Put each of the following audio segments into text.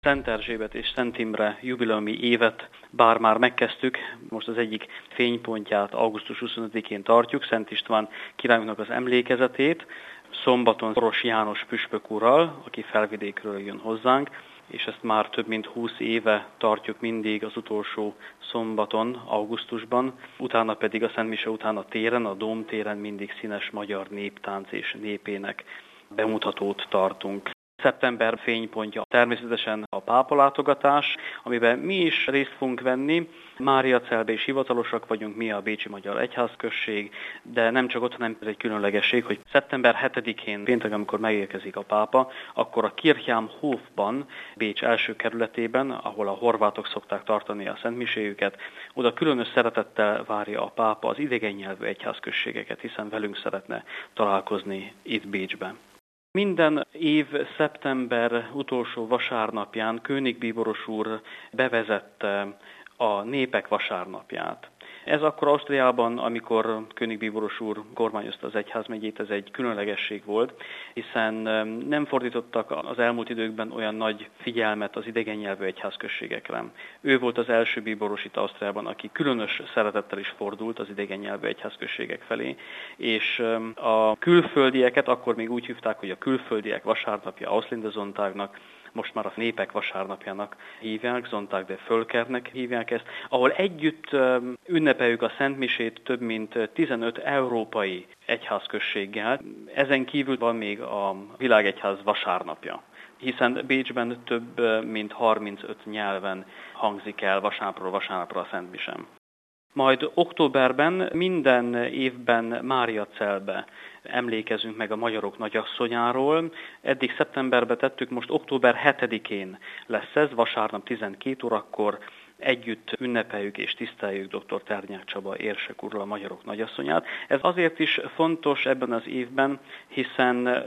Szent Erzsébet és Szent Imre jubileumi évet, bár már megkezdtük, most az egyik fénypontját augusztus 25-én tartjuk, Szent István királyunknak az emlékezetét, szombaton Soros János püspök úrral, aki Felvidékről jön hozzánk, és ezt már több mint 20 éve tartjuk mindig az utolsó szombaton, augusztusban, utána pedig a Szent Mise után a téren, a Dóm téren mindig színes magyar néptánc és népének bemutatót tartunk. Szeptember fénypontja természetesen a pápalátogatás, amiben mi is részt fogunk venni. Máriacelbe is hivatalosak vagyunk, mi a Bécsi Magyar Egyházközség, de nem csak ott, hanem ez egy különlegesség, hogy szeptember 7-én, péntek, amikor megérkezik a pápa, akkor a Kirchheimhofban, Bécs első kerületében, ahol a horvátok szokták tartani a szentmiséjüket, oda különös szeretettel várja a pápa az idegen nyelvű egyházközségeket, hiszen velünk szeretne találkozni itt Bécsben. Minden év szeptember utolsó vasárnapján König Bíboros úr bevezette a Népek vasárnapját. Ez akkor Ausztriában, amikor König Bíboros úr kormányozta az egyházmegyét, ez egy különlegesség volt, hiszen nem fordítottak az elmúlt időkben olyan nagy figyelmet az idegen nyelvű egyházközségekre. Ő volt az első bíboros itt Ausztriában, aki különös szeretettel is fordult az idegen nyelvű egyházközségek felé, és a külföldieket akkor még úgy hívták, hogy a külföldiek vasárnapja Ausländersonntagnak, most már a Népek vasárnapjának hívják, Sonntag der Völkernek hívják ezt, ahol együtt ünnepeljük a Szentmisét több mint 15 európai egyházközséggel. Ezen kívül van még a Világegyház vasárnapja, hiszen Bécsben több mint 35 nyelven hangzik el vasárnapról vasárnapra a Szentmisem. Majd októberben minden évben Máriacelbe emlékezünk meg a magyarok nagyasszonyáról. Eddig szeptemberben tettük, most október 7-én lesz ez, vasárnap 12 órakor együtt ünnepeljük és tiszteljük dr. Ternyák Csaba érsek úrral a magyarok nagyasszonyát. Ez azért is fontos ebben az évben, hiszen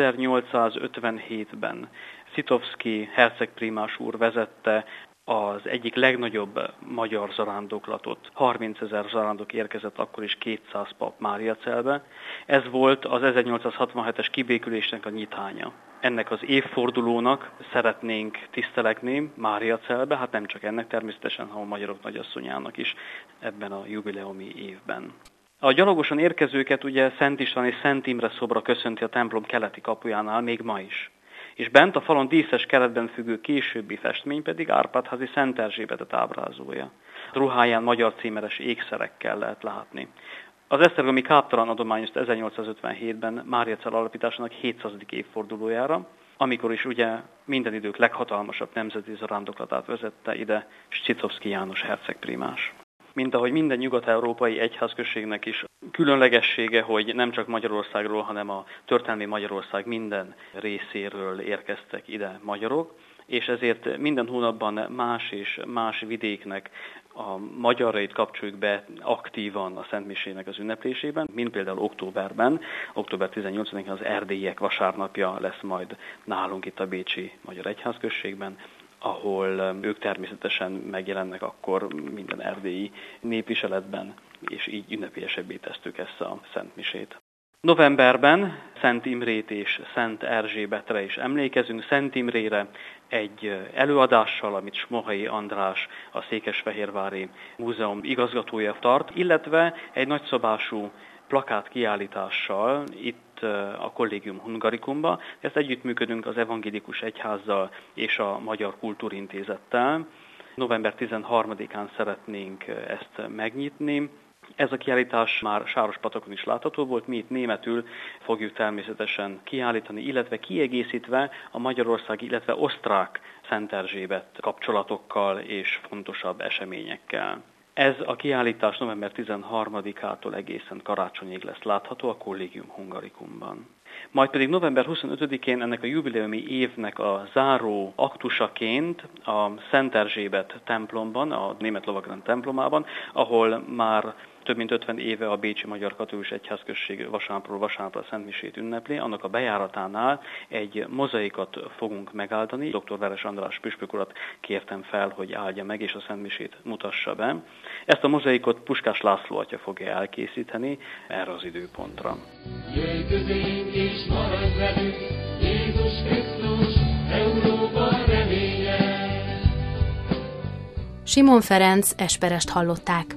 1857-ben Szitovszky hercegprímás úr vezette az egyik legnagyobb magyar zarándoklatot. 30 000 zarándok érkezett akkor is 200 pap Máriacelbe. Ez volt az 1867-es kibékülésnek a nyitánya. Ennek az évfordulónak szeretnénk tisztelegni Máriacelbe, hát nem csak ennek természetesen, hanem a magyarok nagyasszonyának is ebben a jubileumi évben. A gyalogosan érkezőket ugye Szent István és Szent Imre szobra köszönti a templom keleti kapujánál még ma is. És bent a falon díszes keretben függő későbbi festmény pedig Árpád-házi Szent Erzsébetet ábrázolja. Ruháján magyar címeres ékszerekkel lehet látni. Az esztergomi káptalan adományozta 1857-ben Máriacel alapításának 700. évfordulójára, amikor is ugye minden idők leghatalmasabb nemzeti zarándoklatát vezette ide Szitovszky János hercegprímás. Mint ahogy minden nyugat-európai egyházközségnek is különlegessége, hogy nem csak Magyarországról, hanem a történelmi Magyarország minden részéről érkeztek ide magyarok, és ezért minden hónapban más és más vidéknek a magyarait kapcsoljuk be aktívan a Szentmisének az ünneplésében, mint például októberben, október 18-án az erdélyiek vasárnapja lesz majd nálunk itt a Bécsi Magyar Egyházközségben, ahol ők természetesen megjelennek akkor minden erdélyi népviseletben, és így ünnepélyesebbé tesztük ezt a Szentmisét. Novemberben Szent Imrét és Szent Erzsébetre is emlékezünk. Szent Imrére egy előadással, amit Smohai András, a Székesfehérvári Múzeum igazgatója tart, illetve egy nagyszabású plakát kiállítással itt a Collegium Hungaricumba. Ezt együttműködünk az Evangélikus Egyházzal és a Magyar Kultúrintézettel. November 13-án szeretnénk ezt megnyitni. Ez a kiállítás már Sárospatakon is látható volt, mi itt németül fogjuk természetesen kiállítani, illetve kiegészítve a magyarországi, illetve osztrák Szent Erzsébet kapcsolatokkal és fontosabb eseményekkel. Ez a kiállítás november 13-ától egészen karácsonyig lesz látható a Collegium Hungaricumban. Majd pedig november 25-én ennek a jubileumi évnek a záró aktusaként a Szent Erzsébet templomban, a Német Lovagrend templomában, ahol már több mint 50 éve a Bécsi Magyar Katolikus Egyházközség vasárnapról vasárnapra a Szentmisét ünnepli, annak a bejáratánál egy mozaikot fogunk megáldani. Dr. Veres András püspök urat kértem fel, hogy áldja meg és a Szentmisét mutassa be. Ezt a mozaikot Puskás László atya fogja elkészíteni erre az időpontra. Jöjj közénk és maradj velünk, Jézus Krisztus, Európa reménye! Simon Ferenc esperest hallották.